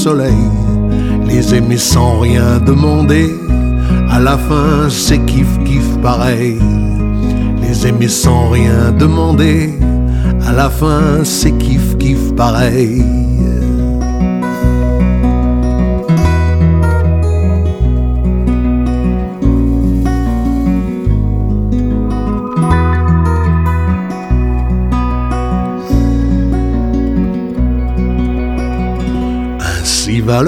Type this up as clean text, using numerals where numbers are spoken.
soleil. Les aimer sans rien demander, à la fin c'est kiff kiff pareil. Les aimer sans rien demander, à la fin c'est kiff kiff pareil.